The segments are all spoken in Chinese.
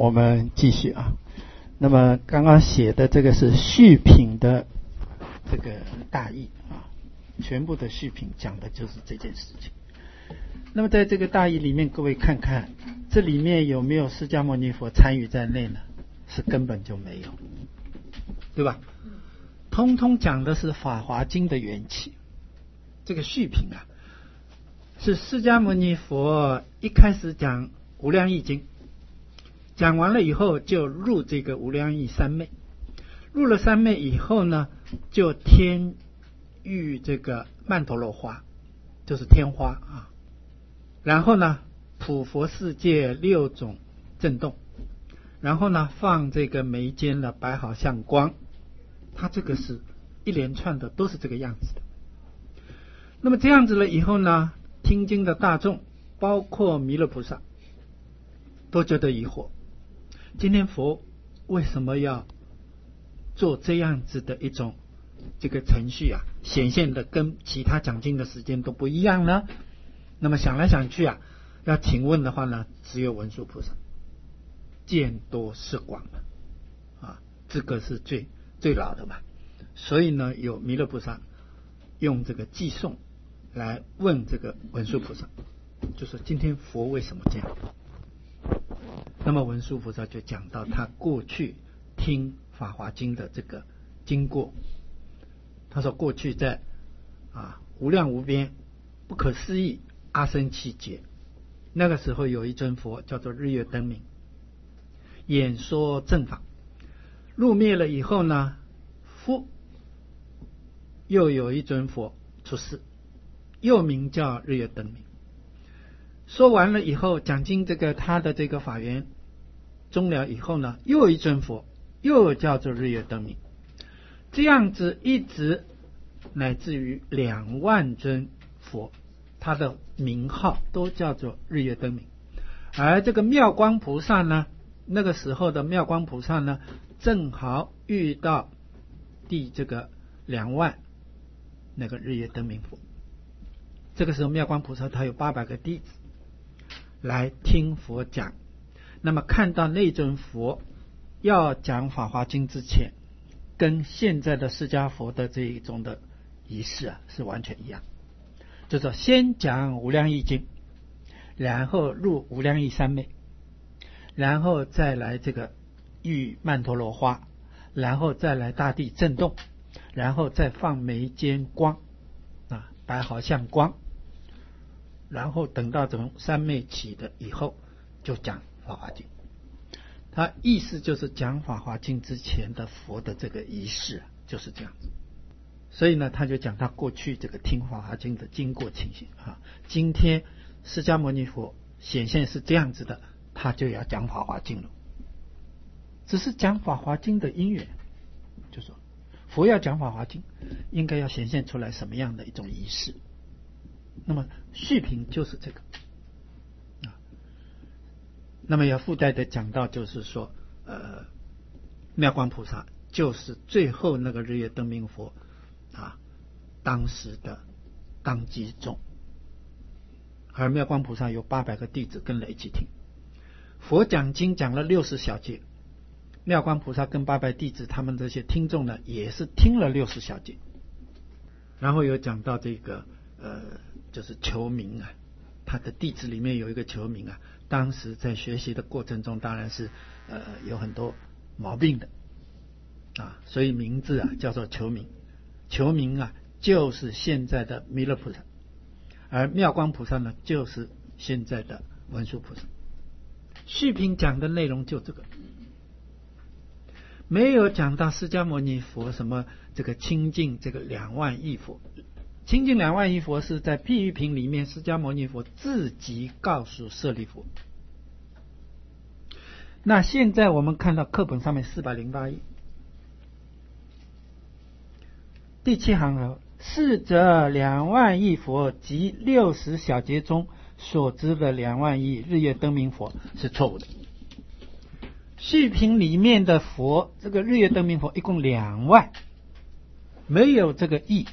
我们继续啊。那么刚刚写的这个是续品的这个大意啊，全部的续品讲的就是这件事情。那么在这个大意里面，各位看看这里面有没有释迦牟尼佛参与在内呢？是根本就没有，对吧？通通讲的是《法华经》的缘起。这个续品啊，是释迦牟尼佛一开始讲无量义经，讲完了以后就入这个无量义三昧，入了三昧以后呢，就天遇这个曼陀罗花，就是天花啊。然后呢，普佛世界六种震动，然后呢，放这个眉间的白毫相光，它这个是一连串的都是这个样子的。那么这样子了以后呢，听经的大众，包括弥勒菩萨，都觉得疑惑：今天佛为什么要做这样子的一种这个程序啊？显现的跟其他讲经的时间都不一样呢？那么想来想去啊，要请问的话呢，只有文殊菩萨，见多识广嘛，啊，这个是最老的嘛。所以呢，有弥勒菩萨用这个寄送来问这个文殊菩萨，就说今天佛为什么这样？那么文殊菩萨就讲到他过去听《法华经》的这个经过。他说过去在无量无边不可思议阿僧祇劫，那个时候有一尊佛叫做日月灯明，演说正法，入灭了以后呢，又有一尊佛出世，又名叫日月灯明。说完了以后，讲经这个他的这个法缘终了以后呢，又有一尊佛又叫做日月灯明，这样子一直乃至于2万尊佛，他的名号都叫做日月灯明。而这个妙光菩萨呢，那个时候的妙光菩萨呢，正好遇到第这个2万那个日月灯明佛。这个时候妙光菩萨他有800个弟子来听佛讲。那么看到那尊佛要讲《法华经》之前，跟现在的释迦佛的这一种的仪式啊，是完全一样。就是说先讲无量义经，然后入无量义三昧，然后再来这个遇曼陀罗花，然后再来大地震动，然后再放眉间光啊，白毫相光，然后等到从三昧起的以后，就讲法华经。它意思就是讲法华经之前的佛的这个仪式就是这样子。所以呢，他就讲他过去这个听法华经的经过情形啊。今天释迦牟尼佛显现是这样子的，他就要讲法华经了。只是讲法华经的因缘，就说佛要讲法华经，应该要显现出来什么样的一种仪式。那么续品就是这个啊。那么要附带的讲到，就是说妙光菩萨就是最后那个日月灯明佛当时的当机众，而妙光菩萨有800个弟子跟了一起听佛讲经，讲了60小节。妙光菩萨跟800弟子他们这些听众呢，也是听了60小节。然后有讲到这个就是求名啊，他的弟子里面有一个求名啊，当时在学习的过程中当然是有很多毛病的所以名字叫做求名。求名就是现在的弥勒菩萨，而妙光菩萨呢，就是现在的文殊菩萨。续品讲的内容就这个，没有讲到释迦牟尼佛什么这个清净这个2万亿佛。清净2万亿佛是在譬喻品里面，释迦牟尼佛自己告诉舍利弗。那现在我们看到课本上面408页第7行是则2万亿佛及60小节中所知的2万亿日月灯明佛是错误的。续品里面的佛，这个日月灯明佛一共2万，没有这个亿。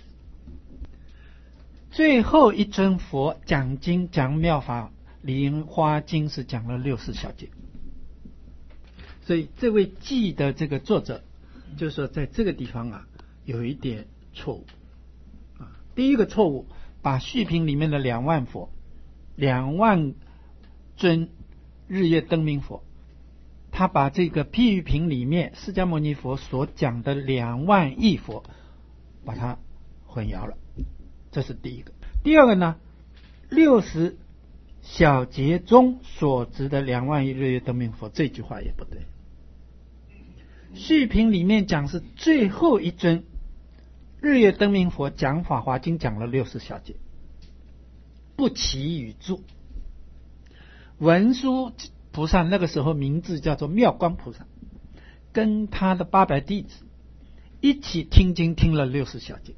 最后一尊佛讲经讲妙法莲花经是讲了60小节， 所以这位记的这个作者就是说在这个地方啊有一点错误啊。第一个错误，把续品里面的2万佛2万尊日月灯明佛，他把这个譬喻品里面释迦牟尼佛所讲的2万亿佛把它混淆了，这是第一个。第二个呢，60小节中所指的2万亿日月灯明佛，这句话也不对。续品里面讲是最后一尊日月灯明佛讲法华经讲了60小节，不齐语注。文殊菩萨那个时候名字叫做妙光菩萨，跟他的800弟子一起听经听了60小节，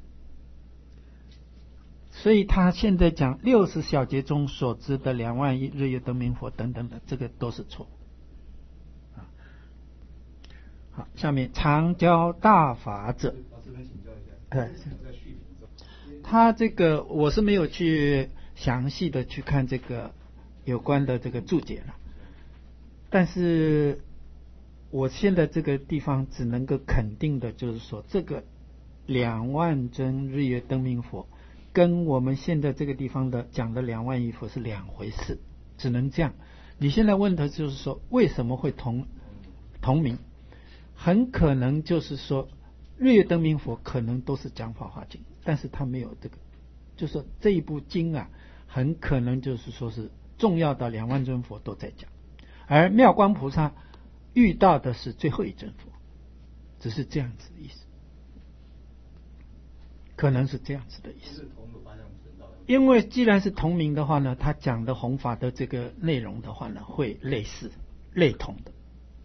所以他现在讲60小节中所知的2万亿日月灯明佛等等的，这个都是错。好，下面常教大法者，他这个我是没有去详细的去看这个有关的这个注解了，但是我现在这个地方只能够肯定的就是说，这个2万尊日月灯明佛跟我们现在这个地方的讲的2万亿佛是两回事，只能这样。你现在问的就是说为什么会同名，很可能就是说日月灯明佛可能都是讲法华经，但是他没有这个，就是说这一部经啊很可能就是说是重要的2万尊佛都在讲，而妙光菩萨遇到的是最后一尊佛，只是这样子的意思，可能是这样子的意思。因为既然是同名的话呢，他讲的弘法的这个内容的话呢会类似类同的，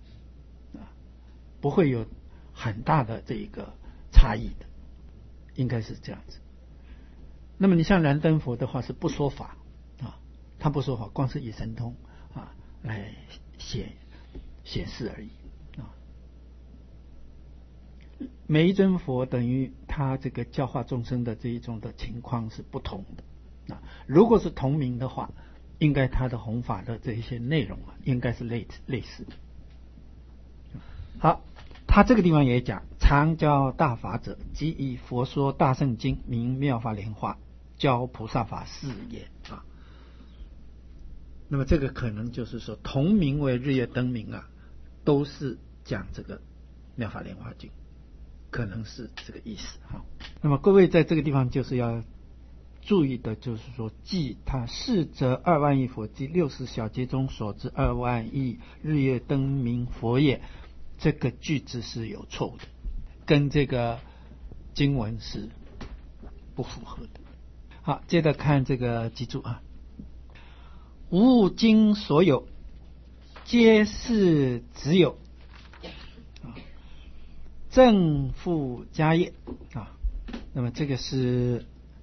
不会有很大的这个差异的，应该是这样子。那么你像燃灯佛的话是不说法啊，他不说法，光是以神通啊来显示而已啊。每一尊佛等于他这个教化众生的这一种的情况是不同的啊。如果是同名的话，应该他的弘法的这一些内容啊，应该是类似的。好，他这个地方也讲，常教大法者，即以佛说大圣经，名妙法莲华，教菩萨法是也啊。那么这个可能就是说同名为日月灯明啊，都是讲这个妙法莲华经，可能是这个意思哈。那么各位在这个地方就是要注意的，就是说记他是则2万亿佛及60小节中所知2万亿日月灯明佛也，这个句子是有错误的，跟这个经文是不符合的。好，接着看这个记住啊，无经所有，皆是只有正负家业啊。那么这个是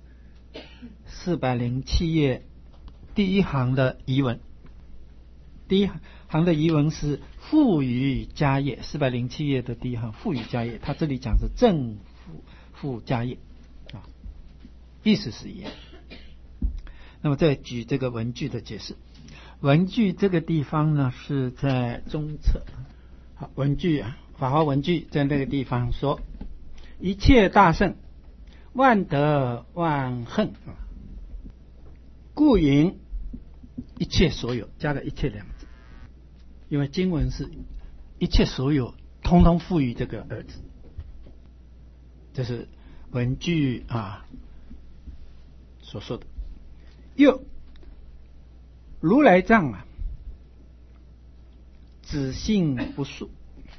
407页第一行的疑文，第一行的疑文是赋予家业，407页的第一行赋予家业，他这里讲是正负家业啊，意思是一样。那么再举这个文句的解释，文句这个地方呢是在中侧，好，文句啊，法华文句在那个地方说，一切大圣万德万恨啊，故云一切所有，加了一切两字，因为经文是一切所有通通赋予这个儿子，这是文句啊所说的。又如来藏啊，只性不数，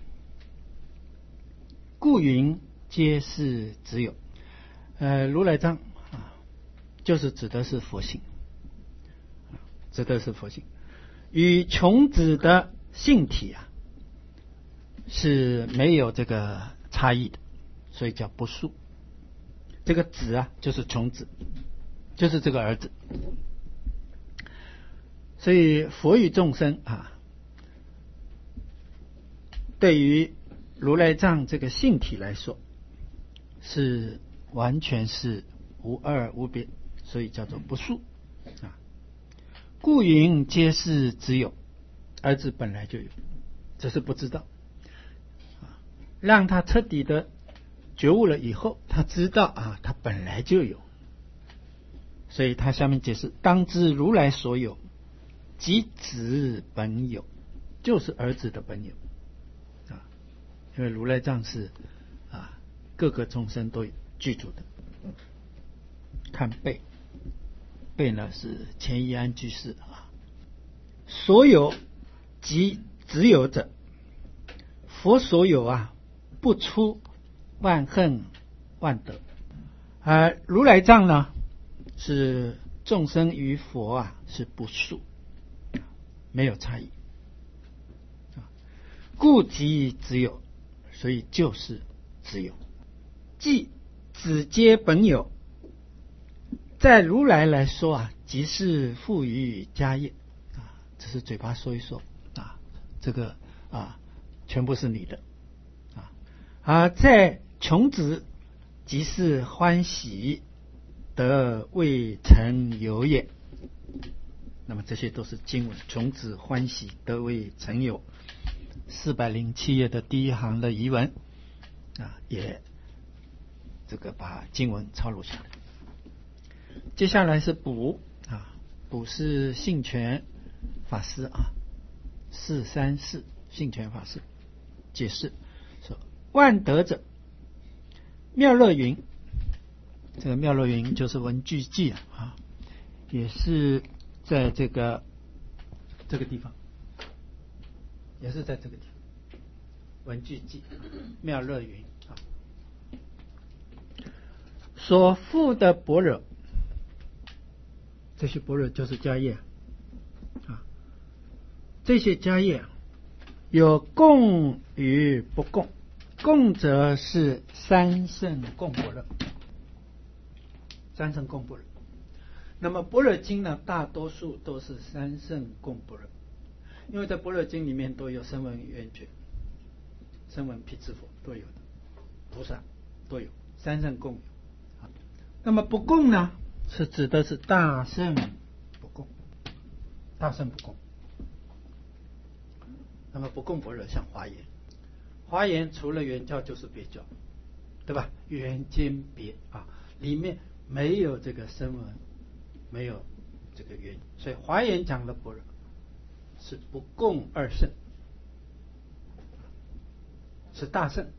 故云皆是只有。如来藏啊，就是指的是佛性，指的是佛性，与穷子的性体啊是没有这个差异的，所以叫不数。这个子啊就是穷子，就是这个儿子。所以佛与众生啊，对于如来藏这个性体来说，是完全是无二无别，所以叫做不数啊。故云皆是只有，儿子本来就有只是不知道，让他彻底的觉悟了以后，他知道他本来就有。所以他下面解释：当知如来所有，即子本有，就是儿子的本有因为如来藏是各个众生都具足的。看背，背呢是前一安居士所有即只有者，佛所有不出万恨万德，而如来藏呢是众生与佛是不数，没有差异，故即只有，所以就是只有。即只皆本有，在如来来说即是赋予家业只是嘴巴说一说这个全部是你的在穷子即是欢喜得未成有也。那么这些都是经文，穷子欢喜得未成有，407页的第一行的遗文也这个把经文抄录下来。接下来是补补是信权法师434信权法师解释说：万德者，妙乐云，这个妙乐云就是文具记也是在这个地方，也是在这个地方，文具记妙乐云所附的般若，这些般若就是迦叶这些迦叶有共与不共，共则是三圣共般若，三圣共般若。那么般若经呢，大多数都是三圣共般若，因为在般若经里面都有声闻缘觉、声闻辟支佛都有的，菩萨都有，三圣共有。那么不共呢，是指的是大圣不共，大圣不共。那么不共般若像华严，华严除了原教就是别教，对吧？圆兼别里面没有这个声闻，没有这个缘，所以华严讲的般若是不共二圣，是大圣，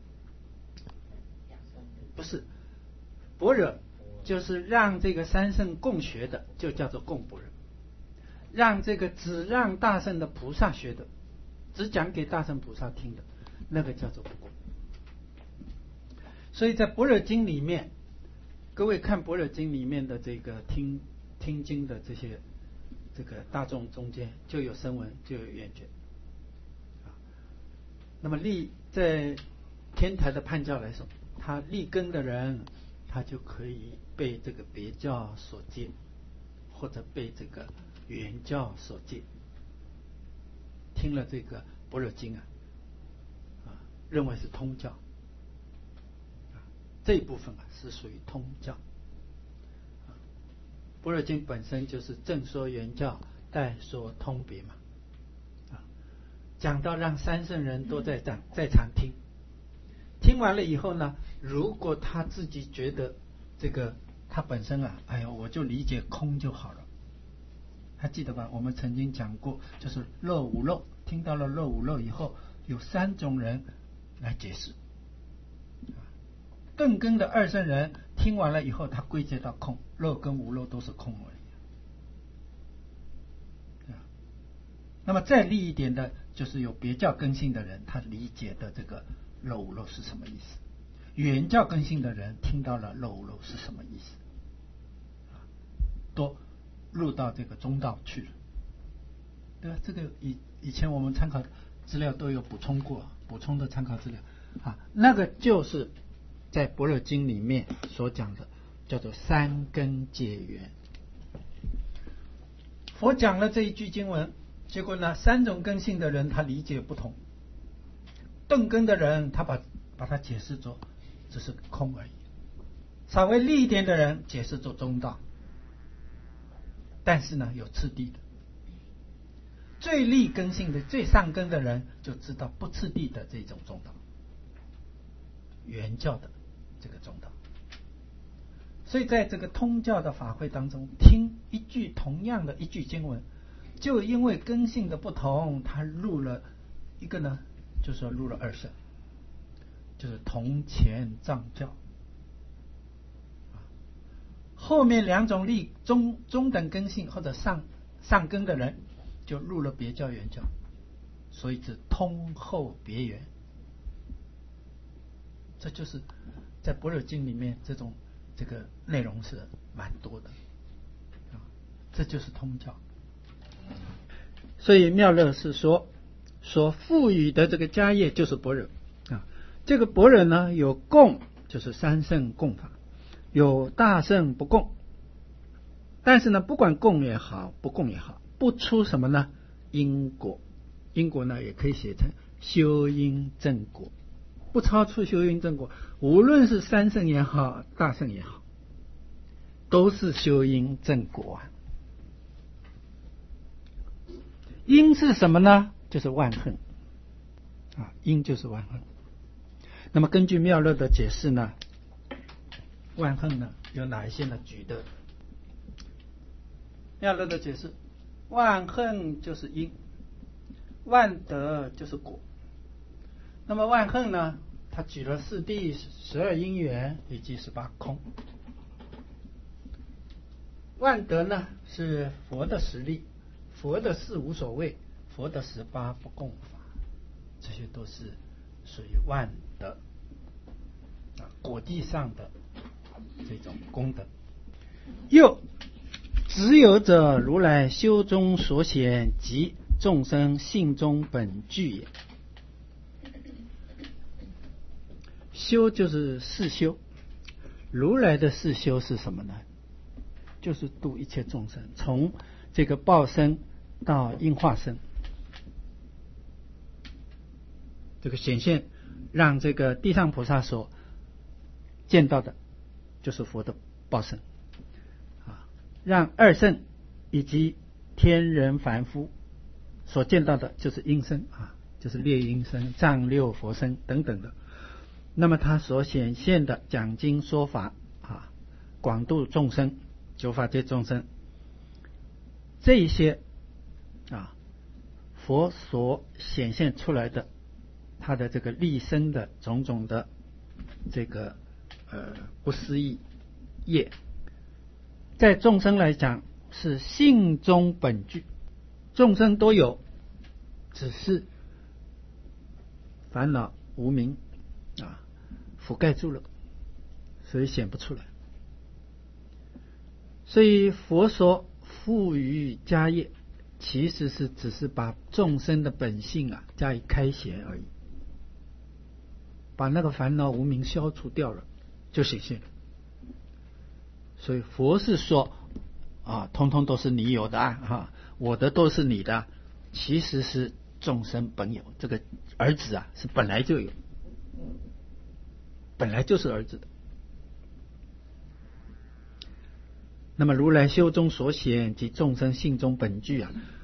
不是般若就是让这个三圣共学的，就叫做共般若；让这个只让大圣的菩萨学的，只讲给大圣菩萨听的，那个叫做不共。所以在般若经里面，各位看般若经里面的这个听经的这个大众中间，就有声闻，就有缘觉那么在天台的判教来说，他立根的人，他就可以被这个别教所戒，或者被这个原教所戒。听了这个般若经认为是通教这一部分是属于通教。般若经本身就是正说原教，代说通别嘛讲到让三圣人都在场听，听完了以后呢，如果他自己觉得这个他本身我就理解空就好了，还记得吧？我们曾经讲过，就是漏无漏，听到了漏无漏以后，有3种人来解释。顿根的二圣人听完了以后，他归结到空，漏跟无漏都是空而已。那么再利一点的，就是有别教根性的人，他理解的这个漏无漏是什么意思；原教根性的人听到了漏无漏是什么意思，都入到这个中道去了，对吧？这个以前我们参考资料都有补充过，补充的参考资料那个就是在般若经里面所讲的，叫做三根结缘。佛讲了这一句经文，结果呢，3种根性的人他理解不同，顿根的人他把它解释作只是空而已，稍微利一点的人解释作中道，但是呢有次第的。 最立根性的最上根的人就知道不次第的这种中道，原教的这个中道。所以在这个通教的法会当中，听一句同样的一句经文，就因为根性的不同，他入了一个呢，就是说入了二圣，就是同前藏教。后面两种立中等根性或者上根的人，就入了别教原教，所以是通后别圆。这就是在般若经里面这个内容是蛮多的这就是通教。所以妙乐是说所赋予的这个家业就是般若这个般若呢，有共，就是三圣共法，有大圣不共。但是呢，不管共也好，不共也好，不出什么呢？因果。因果呢，也可以写成修因正果，不超出修因正果。无论是三圣也好，大圣也好，都是修因正果因是什么呢？就是万恨因就是万恨。那么根据妙乐的解释呢，万恨呢有哪一些呢？举的妙乐的解释，万恨就是因，万德就是果。那么万恨呢，他举了四谛、12因缘以及18空。万德呢是佛的实力，佛的事无所谓，佛的18不共法，这些都是属于万德果地上的这种功德。又只有者如来修中所显，即众生性中本具也。修就是四修，如来的四修是什么呢？就是度一切众生，从这个报身到应化身，这个显现让这个地藏菩萨所见到的就是佛的报身让二圣以及天人凡夫所见到的就是应身就是列应身、藏六佛身等等的。那么他所显现的讲经说法广度众生、九法界众生，这一些佛所显现出来的他的这个立身的种种的这个不思议业，在众生来讲是性中本具，众生都有，只是烦恼无明覆盖住了，所以显不出来。所以佛所赋予家业，其实是只是把众生的本性加以开显而已，把那个烦恼无明消除掉了，就显现了。所以佛是说通通都是你有的我的都是你的，其实是众生本有。这个儿子是本来就有，本来就是儿子的。那么如来修中所显，及众生性中本具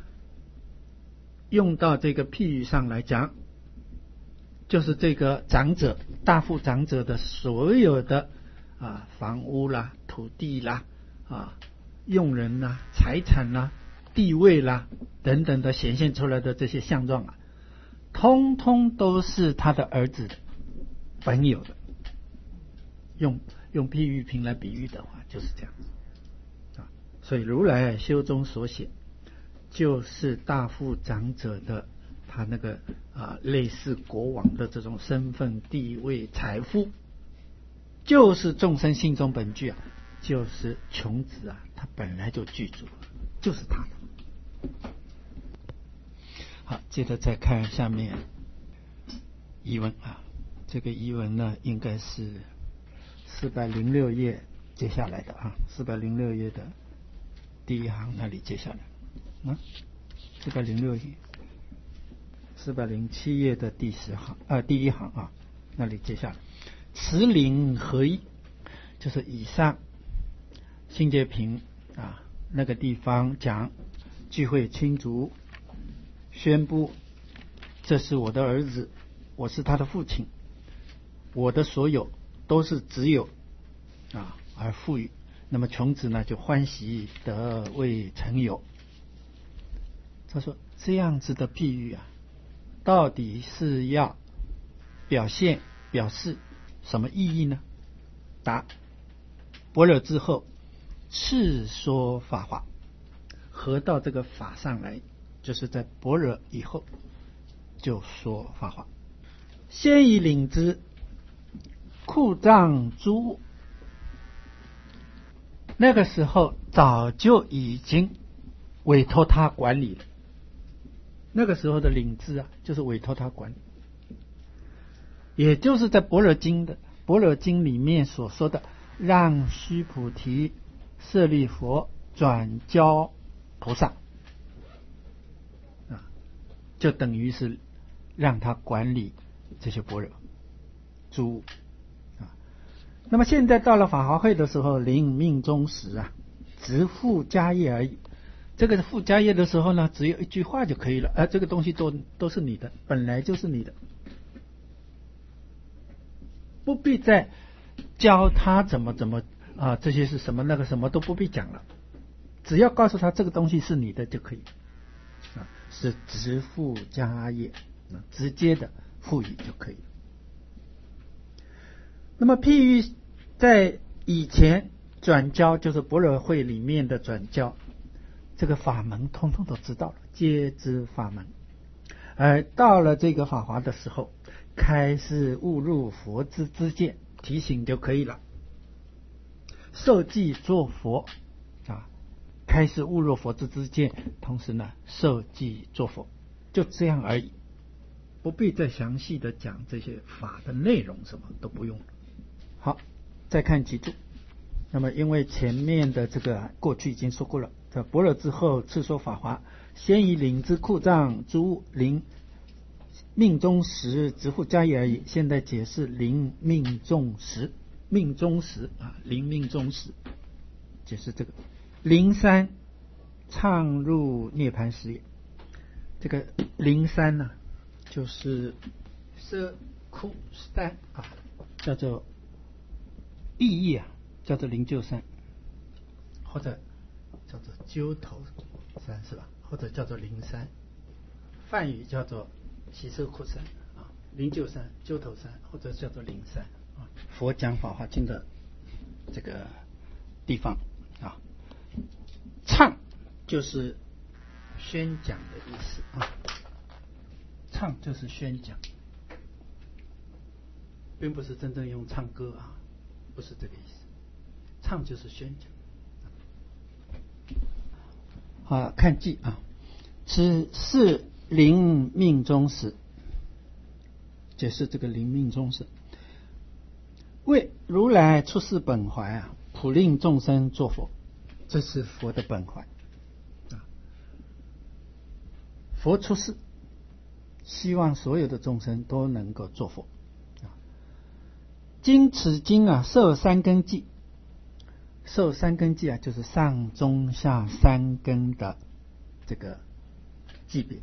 用到这个譬喻上来讲，就是这个长者、大富长者的所有的房屋啦、土地啦用人啦、财产啦、地位啦等等的显现出来的这些相状通通都是他的儿子本有的。用譬喻品来比喻的话，就是这样所以如来修中所显，就是大富长者的他那个类似国王的这种身份、地位、财富，就是众生性中本具就是穷子他本来就具足，就是他的。好，接着再看下面疑问这个疑问呢，应该是406页接下来的406页的第一行那里接下来406页407页的第一行那里接下来，慈灵合一，就是以上新界平那个地方讲聚会亲族宣布这是我的儿子，我是他的父亲，我的所有都是只有而赋予。那么穷子呢就欢喜得为成有。他说这样子的譬喻到底是要表示什么意义呢？答：般若之后次说法华，合到这个法上来，就是在般若以后就说法华。先以领之库藏诸物，那个时候早就已经委托他管理了。那个时候的领之就是委托他管理，也就是在般若经里面所说的让须菩提舍利佛转交菩萨就等于是让他管理这些般若诸物那么现在到了法华会的时候，临命终时直付迦叶而已。这个付迦叶的时候呢，只有一句话就可以了，这个东西都是你的，本来就是你的，不必再教他怎么这些是什么那个什么都不必讲了，只要告诉他这个东西是你的就可以是直付迦叶，直接的赋予就可以。那么譬喻在以前转交，就是般若会里面的转交，这个法门通通都知道了，皆知法门。而到了这个法华的时候，开示悟入佛之见，提醒就可以了。受记作佛开示悟入佛之见，同时呢受记作佛，就这样而已，不必再详细的讲这些法的内容，什么都不用了。好，再看几注。那么因为前面的这个过去已经说过了，在般若之后次说法华，先以领之库藏诸物，临命终时直付迦叶而已。现在解释临命终时，命终时临命终时解释这个。灵山畅入涅盘时也。这个灵山呢就是舍库山叫做意义叫做灵鹫山，或者叫做鸠头山是吧？或者叫做灵山，梵语叫做喜舍库山灵鹫山、鸠头山，或者叫做灵山佛讲法华经的这个地方唱就是宣讲的意思唱就是宣讲，并不是真正用唱歌不是这个意思。唱就是宣讲看记此是临命终时，解释这个临命终时，为如来出世本怀普令众生作佛，这是佛的本怀佛出世希望所有的众生都能够作佛经此经受三根记，受三根记就是上中下三根的这个记别，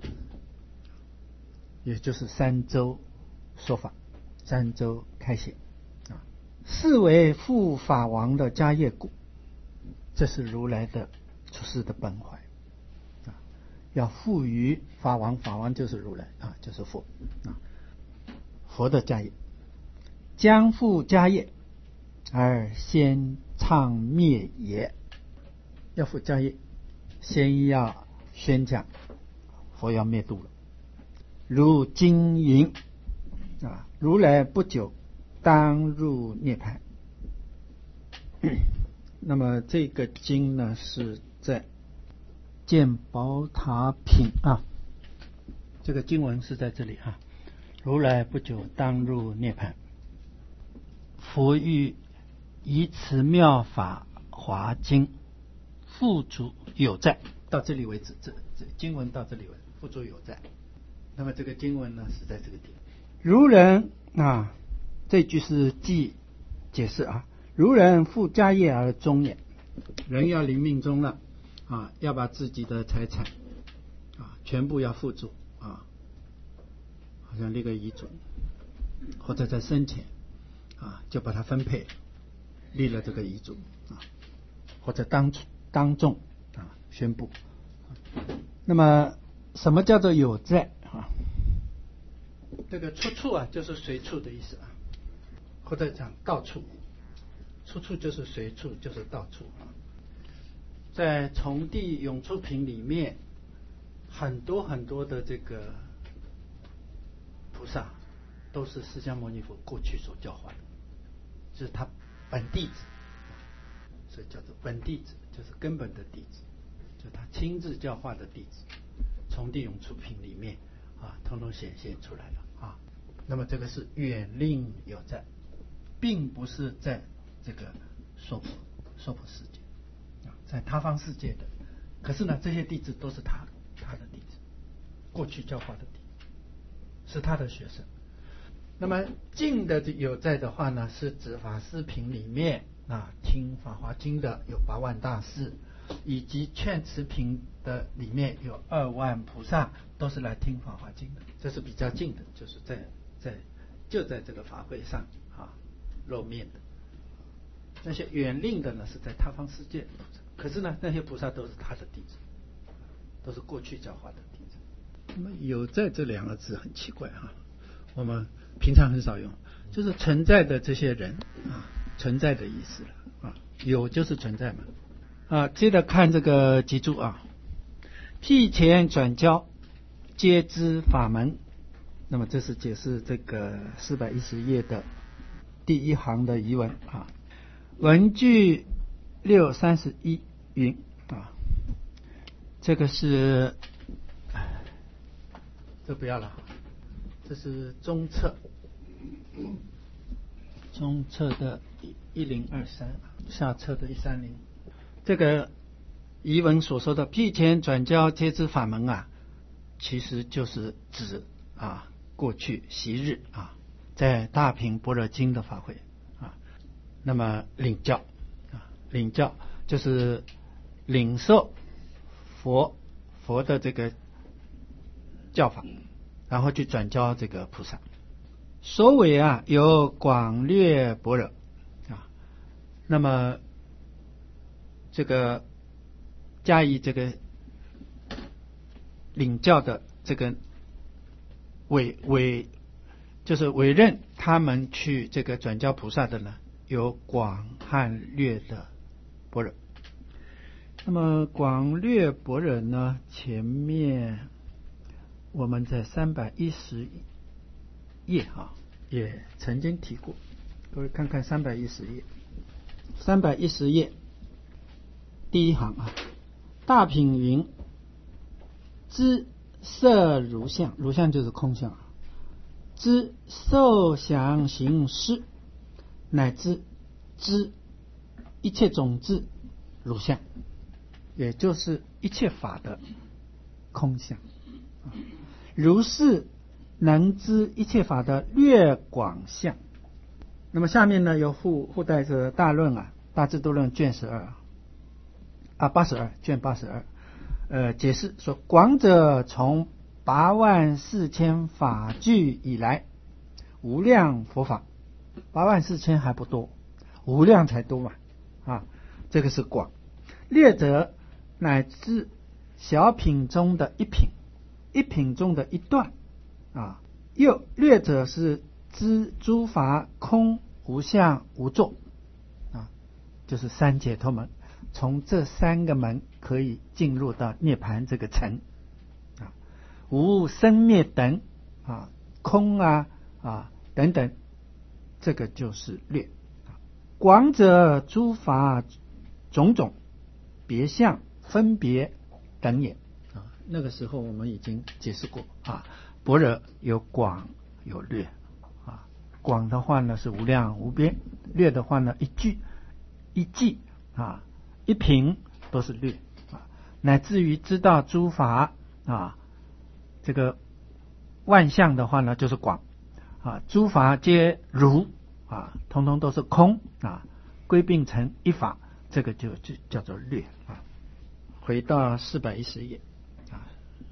也就是三周说法，三周开显是为护法王的迦叶故，这是如来的出世的本怀要赋予法王，法王就是如来就是佛佛的迦叶，将复迦叶而先唱灭也。要复迦叶，先要宣讲佛要灭度了。如经云如来不久当入涅槃。那么这个经呢是在见宝塔品这个经文是在这里如来不久当入涅槃，佛欲以此妙法华经付诸有在。到这里为止，这经文到这里为止，付诸有在。那么这个经文呢是在这个地方。如人这句是记解释如人复迦叶而终也。人要临命终了要把自己的财产全部要付诸啊，好像立个遗嘱，或者在生前啊就把它分配，立了这个遗嘱啊，或者当众啊宣布。那么什么叫做有债啊？这个出处啊就是随处的意思啊，或者讲到处，出处就是随处，就是到处啊。在从地涌出品里面，很多很多的这个菩萨都是释迦牟尼佛过去所教化的，就是他本弟子，所以叫做本弟子，就是根本的弟子，就是他亲自教化的弟子，从地涌出品里面啊，统统显现出来了啊。那么这个是远令有在，并不是在这个娑婆世界啊，在他方世界的。可是呢，这些弟子都是他的弟子，过去教化的弟子，是他的学生。那么近的有在的话呢，是指法师品里面啊听法华经的有8万大士，以及劝持品的里面有2万菩萨，都是来听法华经的。这是比较近的，就是就在这个法会上啊露面的。那些远令的呢，是在他方世界，可是呢，那些菩萨都是他的弟子，都是过去教化的弟子。那么有在这2个字很奇怪啊，我们平常很少用，就是存在的这些人啊，存在的意思了啊，有就是存在嘛啊。接着看这个脊柱啊，辟前转教，皆知法门。那么这是解释这个410页的第1行的疑文啊。文句631云啊，这个是这不要了，这是中册的1023，下册的130。这个遗文所说的辟前转教皆知法门啊，其实就是指啊过去昔日啊在大品般若经的法会啊，那么领教啊，领教就是领受佛的这个教法，然后去转教这个菩萨。首尾啊有广略般若啊，那么这个加以这个领教的这个就是委任他们去这个转教菩萨的呢，有广和略的般若。那么广略般若呢，前面我们在310页啊也曾经提过，各位看看310页第1行啊，大品云：知色如相，如相就是空相，知受想行识，乃至知一切种子如相，也就是一切法的空相。如是能知一切法的略广相。那么下面呢有附带着大论啊，大智度论卷82啊卷82，解释说，广者从84000法具以来，无量佛法，84000还不多，无量才多嘛啊，这个是广。略者乃至小品中的一品，一品中的一段啊。又略者是知诸法空无相无作啊，就是3解脱门，从这3个门可以进入到涅槃这个层啊，无生灭等啊，空啊等等，这个就是略。广者诸法种种别相分别等也啊。那个时候我们已经解释过啊，般若有广有略啊，广的话呢是无量无边，略的话呢一句一记啊一品都是略啊，乃至于知道诸法啊，这个万象的话呢就是广啊，诸法皆如啊，通通都是空啊，归并成一法，这个就叫做略啊。回到410页啊，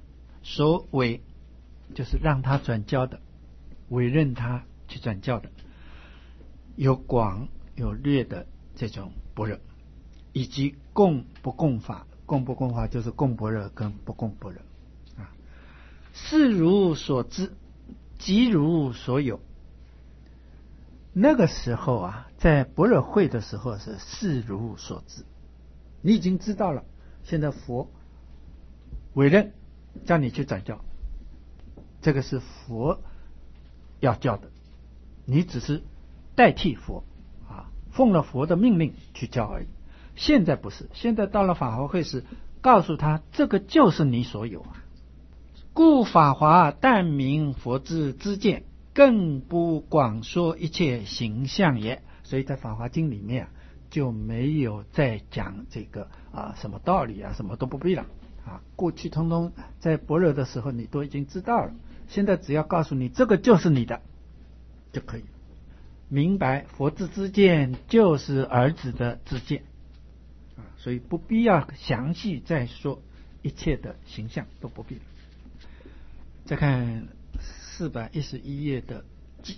所委，就是让他转教的，委任他去转教的，有广有略的这种般若，以及共不共法。共不共法就是共般若跟不共般若啊。是如所知，即如所有。那个时候啊，在般若会的时候是如所知，你已经知道了。现在佛委任叫你去转教，这个是佛要教的，你只是代替佛啊，奉了佛的命令去教而已。现在不是，现在到了法华会时，告诉他这个就是你所有啊。故法华但明佛之知见，更不广说一切形象也。所以在法华经里面就没有再讲这个什么道理什么都不必了过去通通在般若的时候你都已经知道了，现在只要告诉你这个就是你的就可以了。明白佛之知见就是儿子的知见所以不必要详细再说一切的形象都不必了。再看411页的记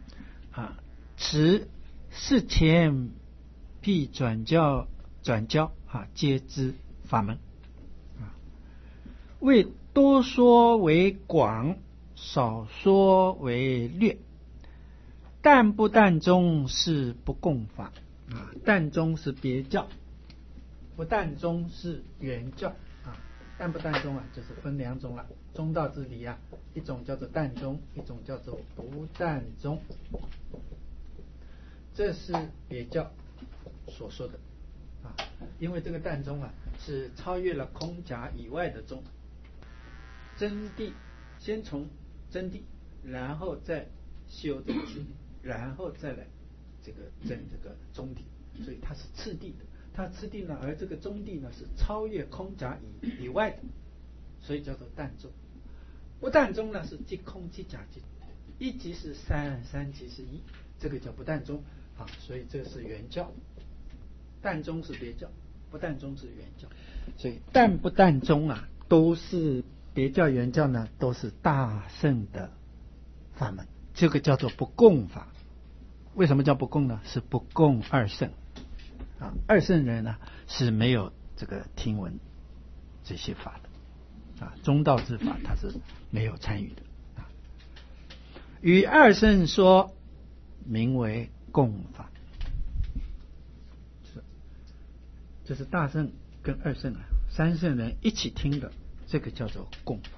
此是前必转教皆知法门为多说为广，少说为略。但不但中是不共法但中是别教，不但中是原教但不但中就是分两种了。中道之理一种叫做但中，一种叫做不但中，这是别教所说的因为这个但中是超越了空假以外的中。真谛先从真谛，然后再修这个虚谛，然后再来这个证这个中谛，所以它是次第的。它次第呢，而这个中谛呢是超越空假以外的，所以叫做但中。不但中呢是即空即假即一即是三，三即是一，这个叫不但中所以这是原教。但中是别教，不但中是原教。所以但不但中都是别教原教呢，都是大乘的法门，这个叫做不共法。为什么叫不共呢？是不共二乘二乘人呢是没有这个听闻这些法的中道之法他是没有参与的与二乘说名为共法。这是大乘跟二乘三乘人一起听的，这个叫做共法。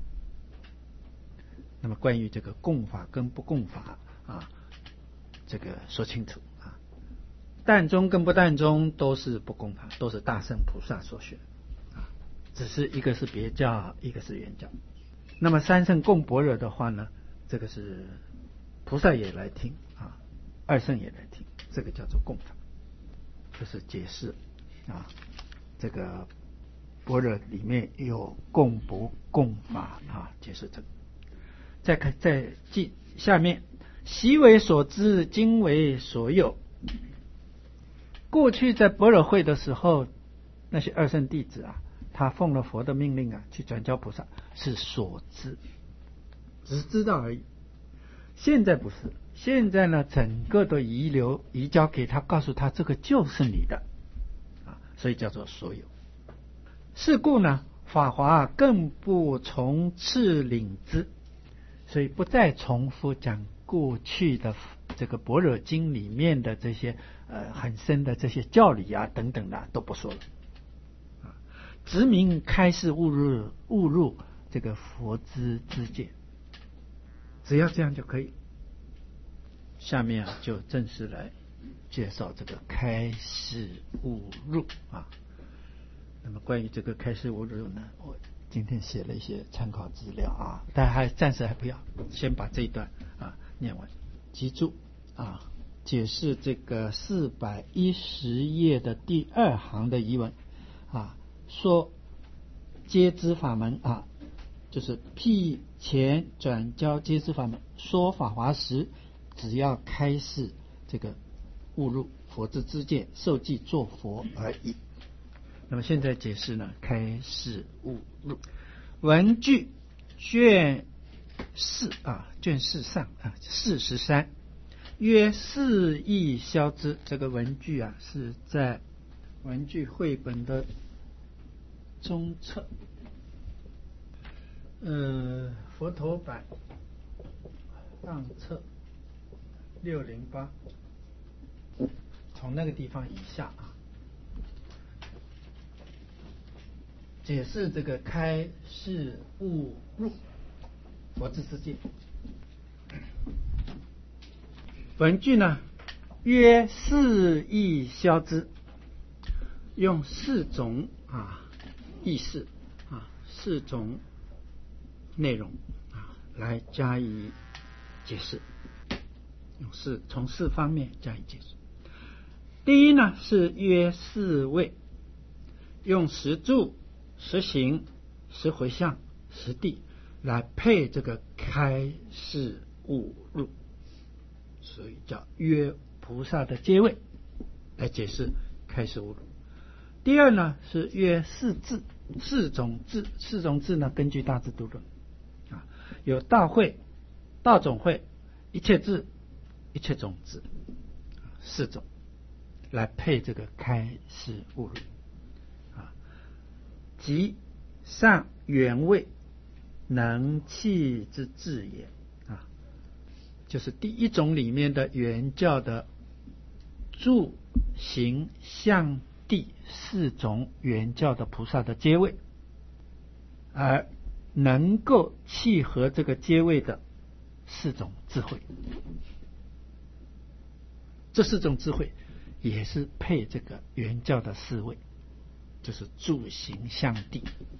那么关于这个共法跟不共法这个说清楚但中跟不但中都是不共法，都是大乘菩萨所学只是一个是别教，一个是原教。那么三乘共般若的话呢，这个是菩萨也来听二乘也来听，这个叫做共法。这是解释这个般若里面有共不共法解释这个。再看再记下面，习为所知，今为所有。过去在般若会的时候，那些二乘弟子他奉了佛的命令去转教菩萨，是所知，只是知道而已。现在不是，现在呢，整个的移交给他，告诉他这个就是你的所以叫做所有。是故呢，法华更不从次领之，所以不再重复讲过去的这个般若经里面的这些很深的这些教理等等都不说了直明开示悟入这个佛之知见，只要这样就可以。下面就正式来介绍这个开示悟入那么关于这个开示悟入呢，我今天写了一些参考资料但暂时还不要，先把这一段念完。记住解释这个410页的第2行的疑文说皆知法门就是辟前转教皆知法门，说法华时只要开示这个悟入佛之知见，受记作佛而已。那么现在解释呢，开示悟入文句卷4卷4上43，曰四义消之。这个文句是在文具绘本的中册，佛头版上册608，从那个地方以下解释这个开示悟入佛之世界。本句呢，曰四义消之，用4种意思4种内容来加以解释，从4方面加以解释。第一呢，是约4位，用10住、10行、10回向、10地来配这个开示悟入，所以叫约菩萨的阶位来解释开示悟入。第二呢，是约4智，4种智，4种智呢，根据大智度论有大慧、大种慧、一切智、一切种智，4种来配这个开示悟入即上原位能气之智也就是第一种里面的原教的住行相地4种原教的菩萨的阶位，而能够契合这个阶位的4种智慧。这4种智慧也是配这个原教的4位，就是住行相地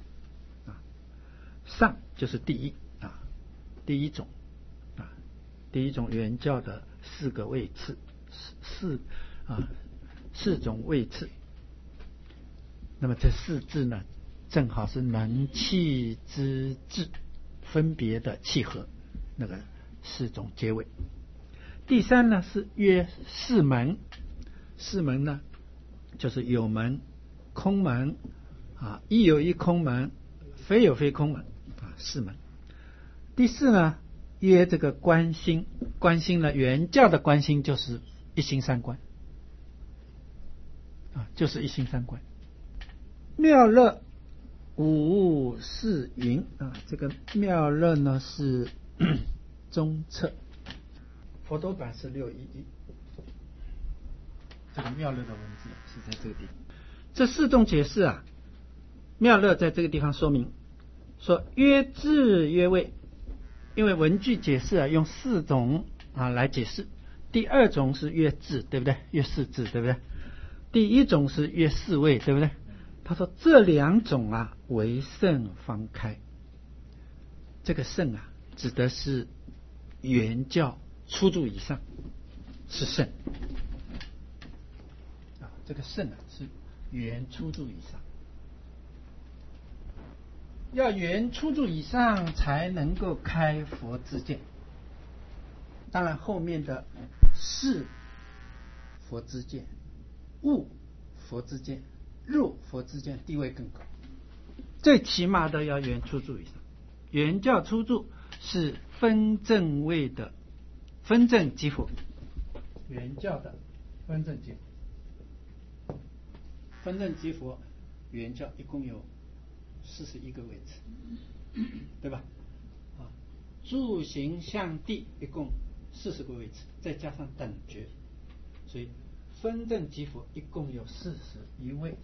上就是第一种第一种原教的4个位次4种位次。那么这4智呢，正好是能气之智分别的契合那个4种阶位。第三呢，是约4门，4门呢就是有门、空门亦有亦空门，非有非空门4门。第四呢，约这个观心，观心呢，原教的观心就是一心三观就是一心三观。妙乐五是云这个妙乐呢是中册，佛头版是611，这个妙乐的文字是在这个地方。这4种解释妙乐在这个地方说明说约智约位，因为文句解释用4种来解释。第2种是约智，对不对？约4智，对不对？第1种是约4位，对不对？他说这2种为圣方开。这个圣指的是原教初住以上是圣这个圣是原初住以上，要原初住以上才能够开佛之见。当然后面的是佛之见、悟佛之见、入佛之见地位更高，最起码的要原初住以上。原教初住是分正位的分正即佛，原教的分正即佛，分正即佛原教一共有41个位置，对吧？住行相地一共40个位置，再加上等觉，所以分正即佛一共有41位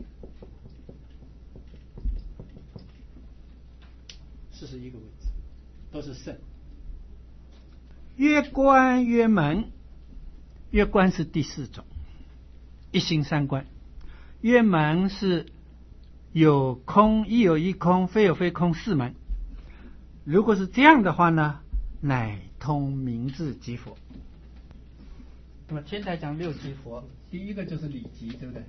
，41个位置都是圣。约观约门，约观是第4种，一心三观。约门是有空、亦有亦空、非有非空4门。如果是这样的话呢，乃通明智即佛。那么天台讲6即佛，第一个就是理即，对不对？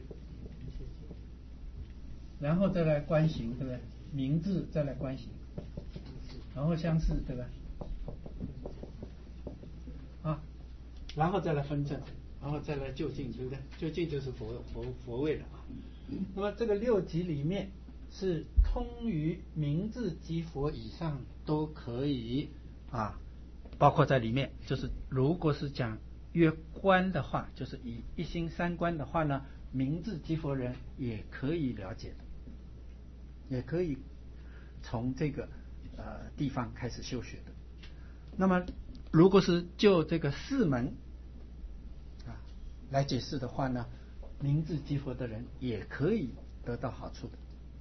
然后再来观行，对不对？明智再来观行，然后相似，对吧？然后再来分正，然后再来就近，对不对？就近就是佛位了那么这个6即里面是通于明字及佛以上都可以啊，包括在里面。就是如果是讲约观的话，就是以一心三观的话呢，明字及佛人也可以了解的，也可以从这个地方开始修学的。那么如果是就这个四门来解释的话呢，明字及佛的人也可以得到好处的。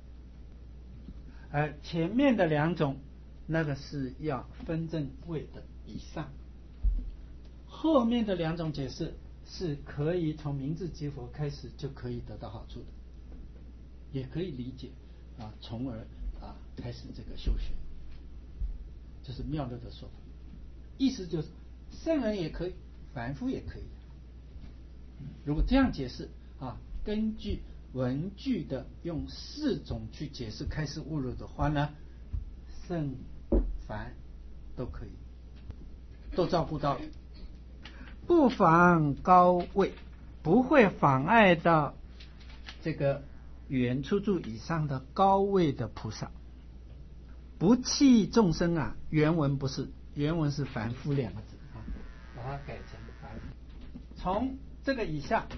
而前面的两种，那个是要分正位的以上，后面的两种解释是可以从明字及佛开始就可以得到好处的，也可以理解从而开始这个修学，这是妙乐的说法。意思就是圣人也可以，凡夫也可以。如果这样解释根据文句的用四种去解释开示悟入的话呢，圣凡都可以，都照顾到了，不妨高位，不会妨碍到这个原初住以上的高位的菩萨。不弃众生原文不是，原文是凡夫两个字把它改成凡夫。从这个以下，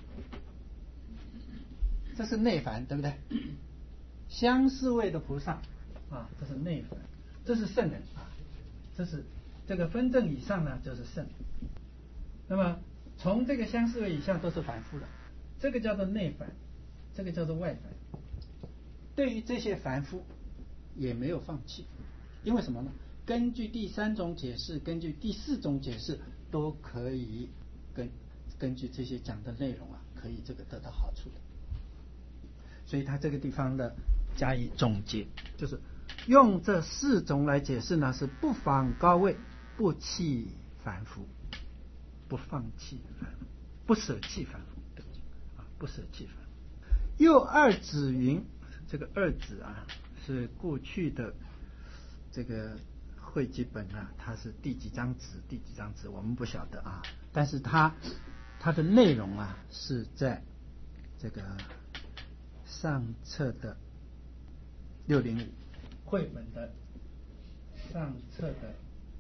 这是内凡，对不对？相似位的菩萨这是内凡，这是圣人这是这个分正以上呢，就是圣人。那么从这个相似位以下都是凡夫的，这个叫做内凡，这个叫做外凡。对于这些凡夫也没有放弃，因为什么呢？根据第三种解释，根据第四种解释，都可以根据这些讲的内容可以这个得到好处的。所以他这个地方的加以总结，就是用这四种来解释呢，是不妨高位，不弃凡夫，不放弃凡夫，不舍弃凡夫，对不起不舍弃凡夫。又二子云，这个二子是过去的这个汇集本它是第几章子我们不晓得但是它的内容是在这个上册的605，绘本的上册的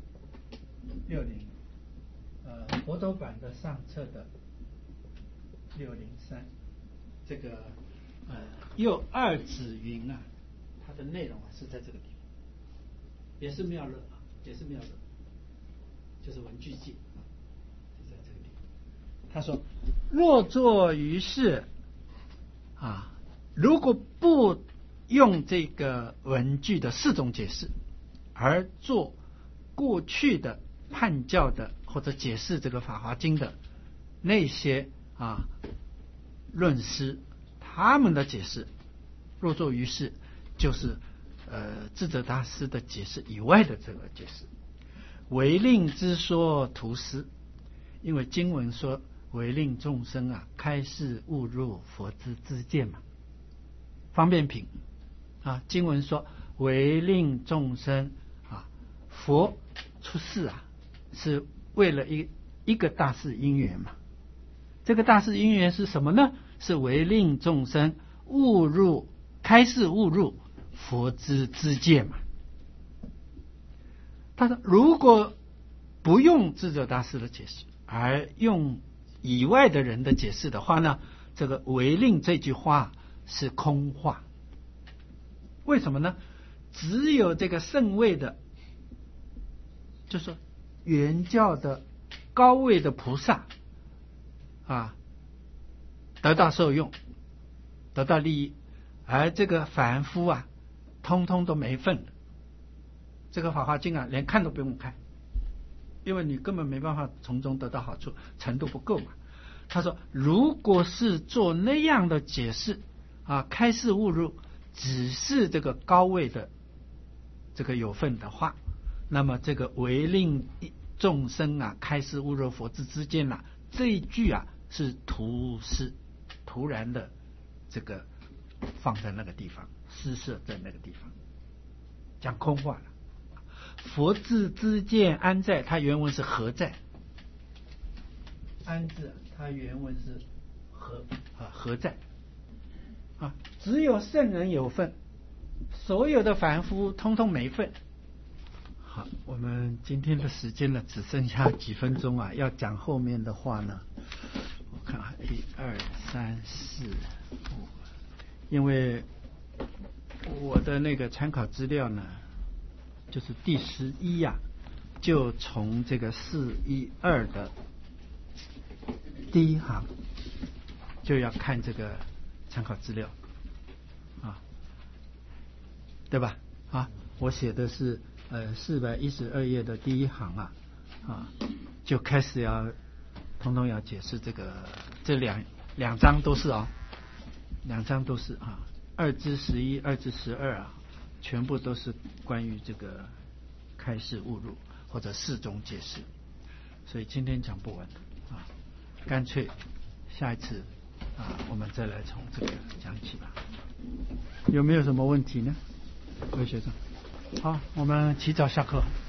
605，佛斗版的上册的603，这个又二子云它的内容是在这个地方，也是妙乐就是文具记就在这个地方。他说若作于世如果不用这个文句的四种解释，而做过去的判教的或者解释这个法华经的那些论师他们的解释，若作于世就是智者大师的解释以外的这个解释，唯令之说图斯，因为经文说唯令众生开示悟入佛之知见嘛。方便品经文说唯令众生佛出世是为了一个大事因缘嘛。这个大事因缘是什么呢？是唯令众生开示悟入佛之知见嘛。他说如果不用智者大师的解释，而用以外的人的解释的话呢，这个唯令这句话是空话。为什么呢？只有这个圣位的，就是说原教的高位的菩萨得到受用，得到利益，而这个凡夫通通都没份的。这个法华经连看都不用看，因为你根本没办法从中得到好处，程度不够嘛。他说如果是做那样的解释开示悟入只是这个高位的这个有份的话，那么这个唯令众生开示悟入佛之知见这一句是突然的这个放在那个地方，施设在那个地方，讲空话了。佛之知见安在，它原文是何在，安字它原文是何在只有圣人有份， 所有的凡夫通通没份。好，我们今天的时间呢，只剩下几分钟啊，要讲后面的话呢，我看啊，1、2、3、4、5，因为我的那个参考资料呢，就是第11呀，就从这个412的第一行就要看这个参考资料啊，对吧？啊，我写的是412页的第一行啊，就开始要通通要解释这两章都是两章都是2至11、2至12啊，全部都是关于这个开示误入或者释中解释，所以今天讲不完啊，干脆下一次我们再来从这个讲起吧。有没有什么问题呢，各位学生？好，我们提早下课。